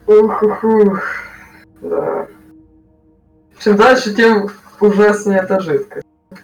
Ух, ух, ух. Да. Чем дальше, тем ужаснее эта жидкость.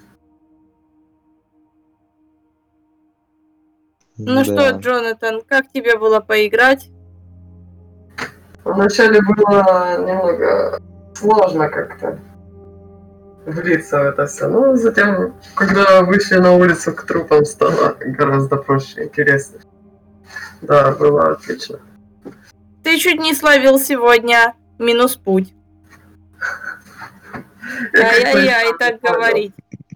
Ну что, Джонатан, как тебе было поиграть? Вначале было немного сложно как-то влиться в это все, но затем, когда вышли на улицу к трупам, стало гораздо проще и интереснее. Да, было отлично. Ты чуть не словил сегодня минус путь. Ай-яй-яй, так говорить.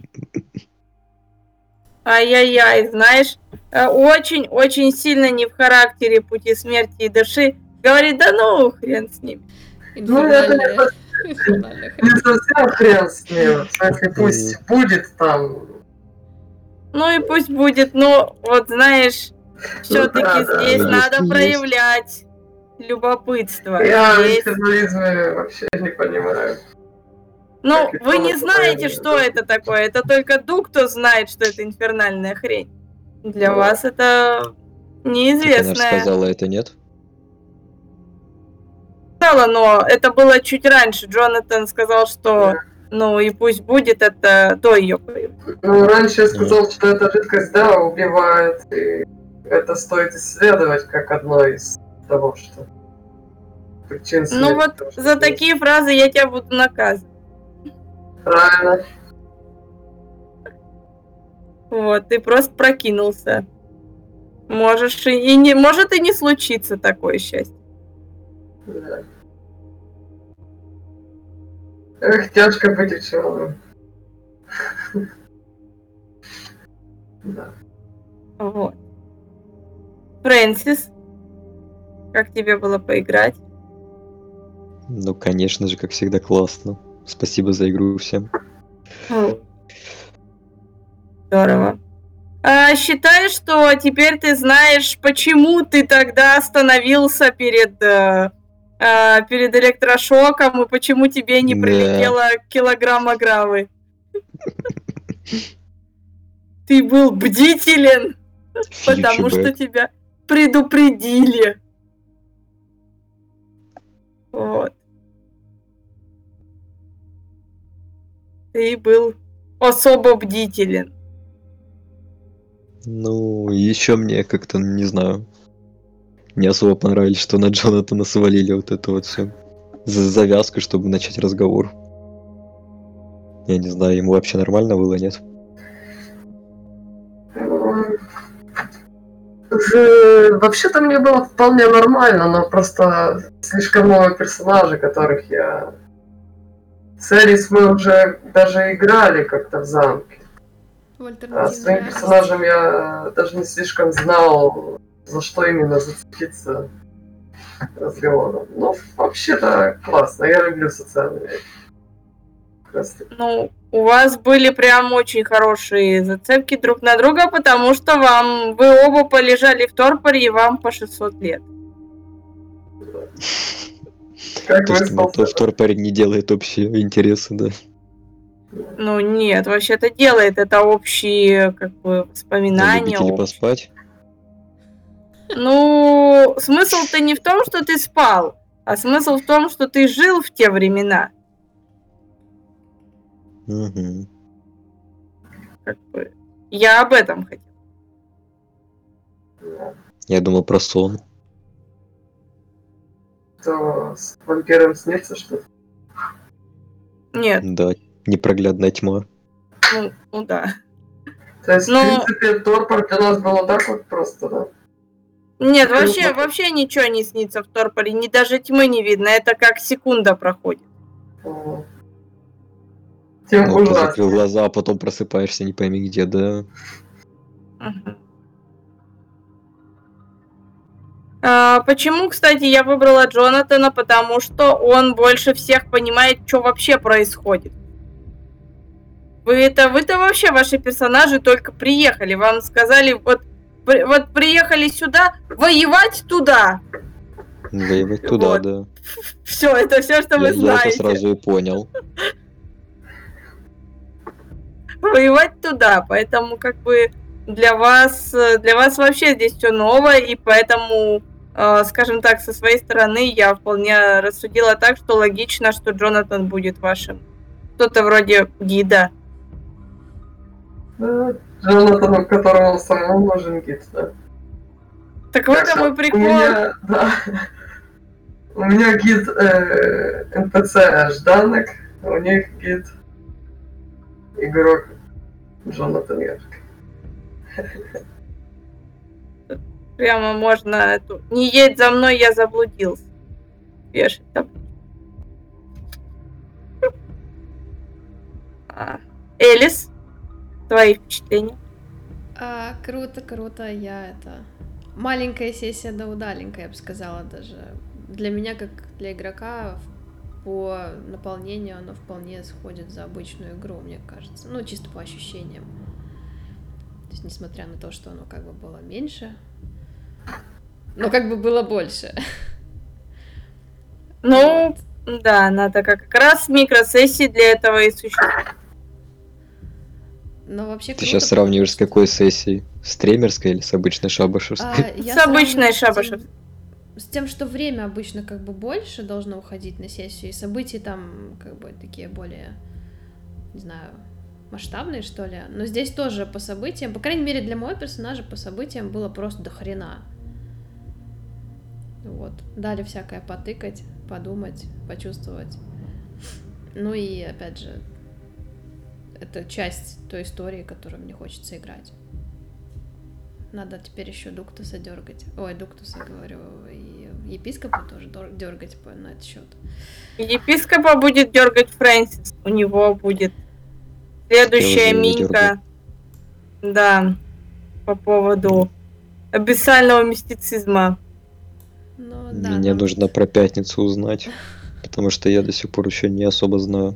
Ай-яй-яй, знаешь, очень-очень сильно не в характере Пути смерти и души. Говорит, да ну, хрен с ним. Ну, это не совсем хрен с ним. В смысле, пусть будет там. Ну и пусть будет, но вот знаешь, все-таки здесь надо проявлять любопытство. Я в инфернализме вообще не понимаю. Ну, вы не знаете, что это такое. Это только Дуг, кто знает, что это инфернальная хрень. Для вас это неизвестное. Так она же сказала, это нет? Сказала, но это было чуть раньше. Джонатан сказал, что ну и пусть будет это до ее появления. Ну, раньше я сказал, что эта жидкость, да, убивает. И это стоит исследовать как одно из того, что причин смерти. Ну вот за такие фразы я тебя буду наказывать. Правильно. Вот, ты просто прокинулся. Можешь и не, может и не случиться такое счастье. Да. Эх, тяжко быть ученым. Да. Вот. Фрэнсис, как тебе было поиграть? Ну, конечно же, как всегда, классно. Спасибо за игру всем. Здорово. Считаешь, что теперь ты знаешь, почему ты тогда остановился перед электрошоком и почему тебе не прилетело килограмма гравы? Ты был бдителен, потому что тебя предупредили. Вот. Ты был особо бдителен. Ну, еще мне как-то, не знаю, не особо понравилось, что на Джонатана свалили вот это вот все. Завязку, чтобы начать разговор. Я не знаю, ему вообще нормально было, нет? Вообще-то мне было вполне нормально, но просто слишком много персонажей, которых я... С Эрис мы уже даже играли как-то в замке. А своим персонажем я даже не слишком знал, за что именно зацепиться разговором. Ну, вообще-то классно, я люблю социальные игры. Ну, у вас были прям очень хорошие зацепки друг на друга, потому что вы оба полежали в торпоре, и вам по 600 лет. То, что никто в торпоре не делает общие интересы, да? Ну нет, вообще-то делает, это общие как бы воспоминания. Любители поспать? Ну, смысл-то не в том, что ты спал, а смысл в том, что ты жил в те времена. Угу. Как бы, я об этом хотел. Я думал про сон. То с вампиром снится что-то? Нет. Да, непроглядная тьма. Ну да. То есть, в принципе, торпор для нас было так вот просто, да? Нет, вообще ничего не снится в торпоре, ни даже тьмы не видно, это как секунда проходит. Тем ну, ты закрыл глаза, а потом просыпаешься не пойми где, да? Почему, кстати, я выбрала Джонатана? Потому что он больше всех понимает, что вообще происходит. Вы-то вообще, ваши персонажи только приехали. Вам сказали, вот приехали сюда, воевать туда. Воевать туда, вот. Да. Все, это все, что вы знаете. Я это сразу и понял. Воевать туда, поэтому как бы для вас вообще здесь все новое, и поэтому скажем так, со своей стороны я вполне рассудила так, что логично, что Джонатан будет вашим. Кто-то вроде гида. Да, Джонатану, которому самому нужен гид, да. Так в этом и У прикол. меня, да. У меня гид НПЦ Жданок, у них гид игрок Джонатан Ярк. Прямо можно эту... Не едь за мной, я заблудился. Вешать там. Элис, твои впечатления? Круто, я это... Маленькая сессия да удаленькая, я бы сказала даже. Для меня, как для игрока, по наполнению оно вполне сходит за обычную игру, мне кажется. Ну, чисто по ощущениям. То есть, несмотря на то, что оно как бы было меньше, но как бы было больше. Ну, да, надо как раз микросессии для этого и существуют. Но вообще Ты круто, сейчас сравниваешь с какой сессией? С стримерской или с обычной шабашевской? я С обычной сравниваю шабашевской. с тем, что время обычно как бы больше должно уходить на сессию, и события там как бы такие более, не знаю, масштабные, что ли. Но здесь тоже по событиям, по крайней мере для моего персонажа, по событиям было просто до хрена. Вот. Дали всякое потыкать, подумать, почувствовать. Ну и, опять же, это часть той истории, которую мне хочется играть. Надо теперь еще Дуктуса дергать. Ой, Дуктуса, говорю, и епископа тоже дергать на этот счет. Епископа будет дергать Фрэнсис. У него будет следующая уже минька. Да, по поводу абиссального мистицизма. Ну, да, Мне нужно про пятницу узнать, потому что я до сих пор еще не особо знаю.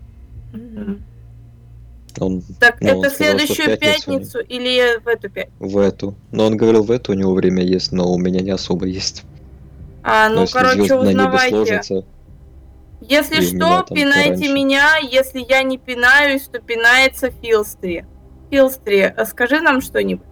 Он, Так, ну, это он сказал, что в следующую пятницу пятницу или в эту пятницу? В эту. Но он говорил, в эту у него время есть, но у меня не особо есть. А, Но ну, если короче, звезды на небе узнавайте. сложатся, Если и у меня что, там пинайте пораньше. меня. Если я не пинаюсь, то пинается Филстри. Филстри, скажи нам что-нибудь.